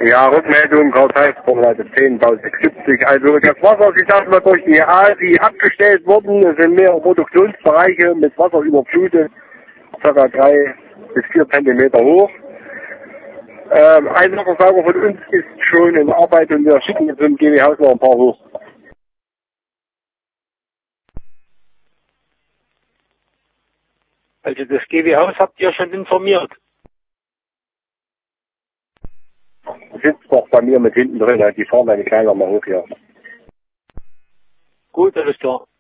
Ja, Rückmeldung, Karl-Zeiss-Formulate 10.670. Also das Wasser ist erstmal durch die ASI abgestellt worden. Es sind mehrere Produktionsbereiche mit Wasser überflutet, ca. 3 bis 4 Zentimeter hoch. Ein Wassersauger von uns ist schon in Arbeit und wir schicken jetzt im GW-Haus noch ein paar hoch. Also das GW-Haus habt ihr schon informiert. Sitzt doch bei mir mit hinten drin, die fahren eine kleiner mal hoch hier. Gut, alles klar.